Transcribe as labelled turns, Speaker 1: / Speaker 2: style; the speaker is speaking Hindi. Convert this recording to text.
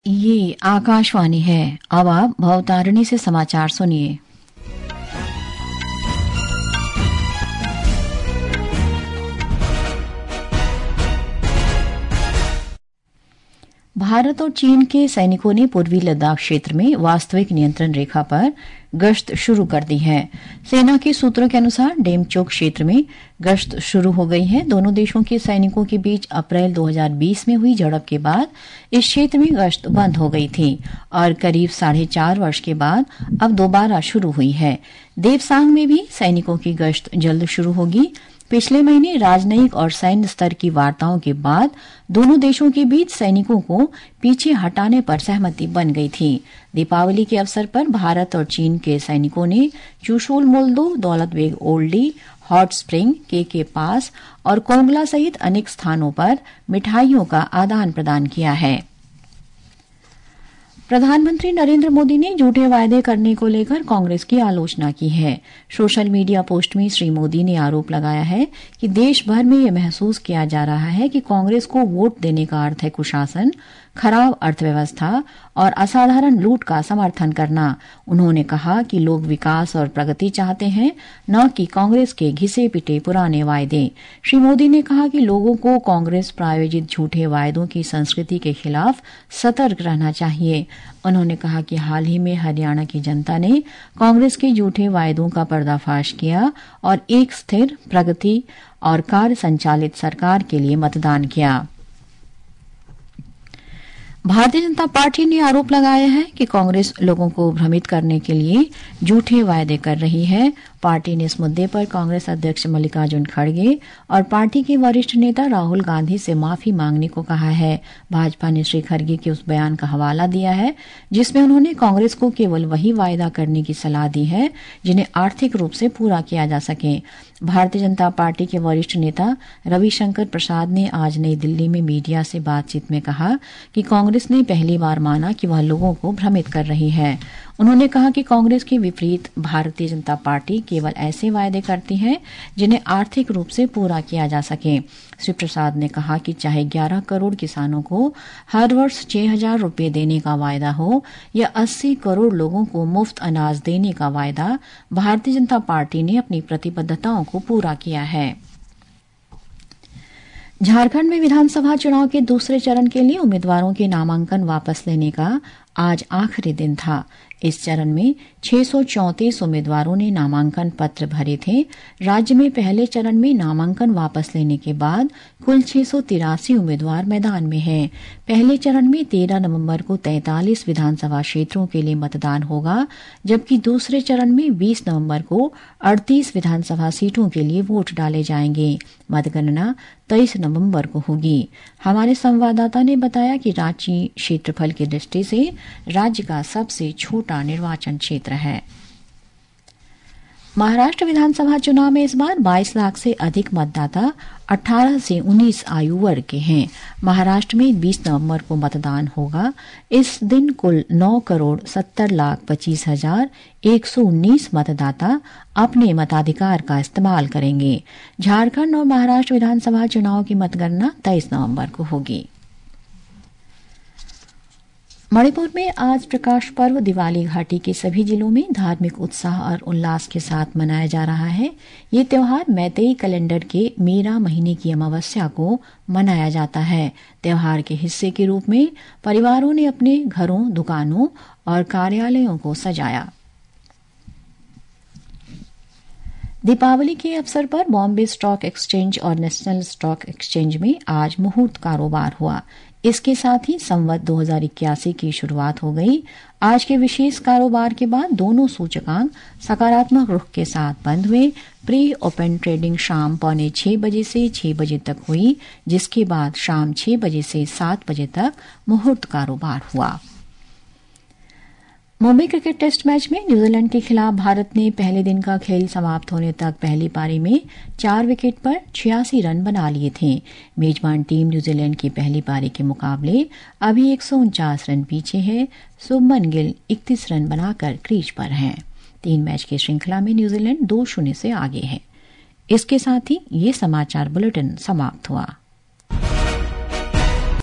Speaker 1: ये आकाशवाणी है। अब आप भवतारिणी से समाचार सुनिए। भारत और चीन के सैनिकों ने पूर्वी लद्दाख क्षेत्र में वास्तविक नियंत्रण रेखा पर गश्त शुरू कर दी है। सेना के सूत्रों के अनुसार डेमचोक क्षेत्र में गश्त शुरू हो गई है। दोनों देशों के सैनिकों के बीच अप्रैल 2020 में हुई झड़प के बाद इस क्षेत्र में गश्त बंद हो गई थी और करीब 4.5 वर्ष के बाद अब दोबारा शुरू हुई है। देवसांग में भी सैनिकों की गश्त जल्द शुरू होगी। पिछले महीने राजनयिक और सैन्य स्तर की वार्ताओं के बाद दोनों देशों के बीच सैनिकों को पीछे हटाने पर सहमति बन गई थी। दीपावली के अवसर पर भारत और चीन के सैनिकों ने चुशूल मोल्दो, दौलत बेग ओल्डी, हॉट स्प्रिंग, के पास और कोंगला सहित अनेक स्थानों पर मिठाइयों का आदान प्रदान किया है। प्रधानमंत्री नरेंद्र मोदी ने झूठे वायदे करने को लेकर कांग्रेस की आलोचना की है। सोशल मीडिया पोस्ट में श्री मोदी ने आरोप लगाया है कि देश भर में यह महसूस किया जा रहा है कि कांग्रेस को वोट देने का अर्थ है कुशासन, खराब अर्थव्यवस्था और असाधारण लूट का समर्थन करना। उन्होंने कहा कि लोग विकास और प्रगति चाहते हैं, न कि कांग्रेस के घिसे पिटे पुराने वायदे। श्री मोदी ने कहा कि लोगों को कांग्रेस प्रायोजित झूठे वायदों की संस्कृति के खिलाफ सतर्क रहना चाहिए। उन्होंने कहा कि हाल ही में हरियाणा की जनता ने कांग्रेस के झूठे वायदों का पर्दाफाश किया और एक स्थिर, प्रगति और कार्य संचालित सरकार के लिए मतदान किया। भारतीय जनता पार्टी ने आरोप लगाया है कि कांग्रेस लोगों को भ्रमित करने के लिए झूठे वायदे कर रही है। पार्टी ने इस मुद्दे पर कांग्रेस अध्यक्ष मल्लिकार्जुन खड़गे और पार्टी के वरिष्ठ नेता राहुल गांधी से माफी मांगने को कहा है। भाजपा ने श्री खड़गे के उस बयान का हवाला दिया है जिसमें उन्होंने कांग्रेस को केवल वही वायदा करने की सलाह दी है जिन्हें आर्थिक रूप से पूरा किया जा सके। भारतीय जनता पार्टी के वरिष्ठ नेता रविशंकर प्रसाद ने आज नई दिल्ली में मीडिया से बातचीत में कहा कि कांग्रेस ने पहली बार माना कि वह लोगों को भ्रमित कर रही है। उन्होंने कहा कि कांग्रेस के विपरीत भारतीय जनता पार्टी केवल ऐसे वायदे करती है जिन्हें आर्थिक रूप से पूरा किया जा सके। श्री प्रसाद ने कहा कि चाहे 11 करोड़ किसानों को हर वर्ष 6,000 रुपये देने का वायदा हो या 80 करोड़ लोगों को मुफ्त अनाज देने का वायदा, भारतीय जनता पार्टी ने अपनी प्रतिबद्धताओं को पूरा किया है। झारखंड में विधानसभा चुनाव के दूसरे चरण के लिए उम्मीदवारों के नामांकन वापस लेने का आज आखिरी दिन था। इस चरण में 634 उम्मीदवारों ने नामांकन पत्र भरे थे। राज्य में पहले चरण में नामांकन वापस लेने के बाद कुल 683 उम्मीदवार मैदान में हैं। पहले चरण में 13 नवंबर को 43 विधानसभा क्षेत्रों के लिए मतदान होगा, जबकि दूसरे चरण में 20 नवंबर को 38 विधानसभा सीटों के लिए वोट डाले जाएंगे। मतगणना 23 नवंबर को होगी। हमारे संवाददाता ने बताया कि रांची क्षेत्रफल की दृष्टि से राज्य का सबसे छोटा निर्वाचन क्षेत्र है। महाराष्ट्र विधानसभा चुनाव में इस बार 22 लाख से अधिक मतदाता 18 से 19 आयु वर्ग के हैं। महाराष्ट्र में 20 नवंबर को मतदान होगा। इस दिन कुल 9,70,25,119 मतदाता अपने मताधिकार का इस्तेमाल करेंगे। झारखंड और महाराष्ट्र विधानसभा चुनाव की मतगणना 23 नवंबर को होगी। मणिपुर में आज प्रकाश पर्व दिवाली घाटी के सभी जिलों में धार्मिक उत्साह और उल्लास के साथ मनाया जा रहा है। ये त्योहार मैतेई कैलेंडर के मेरा महीने की अमावस्या को मनाया जाता है। त्योहार के हिस्से के रूप में परिवारों ने अपने घरों, दुकानों और कार्यालयों को सजाया। दीपावली के अवसर पर बॉम्बे स्टॉक एक्सचेंज और नेशनल स्टॉक एक्सचेंज में आज मुहूर्त कारोबार हुआ। इसके साथ ही संवत 2081 की शुरुआत हो गई। आज के विशेष कारोबार के बाद दोनों सूचकांक सकारात्मक रुख के साथ बंद हुए। प्री ओपन ट्रेडिंग शाम 5:45 बजे से 6 बजे तक हुई, जिसके बाद शाम 6 बजे से 7 बजे तक मुहूर्त कारोबार हुआ। मुंबई क्रिकेट टेस्ट मैच में न्यूजीलैंड के खिलाफ भारत ने पहले दिन का खेल समाप्त होने तक पहली पारी में 4 विकेट पर 86 रन बना लिए थे। मेजबान टीम न्यूजीलैंड की पहली पारी के मुकाबले अभी 149 रन पीछे है। शुभमन गिल 31 रन बनाकर क्रीज पर हैं। 3 मैच की श्रृंखला में न्यूजीलैंड 2-0 से आगे है। इसके साथ ही ये समाचार बुलेटिन समाप्त हुआ।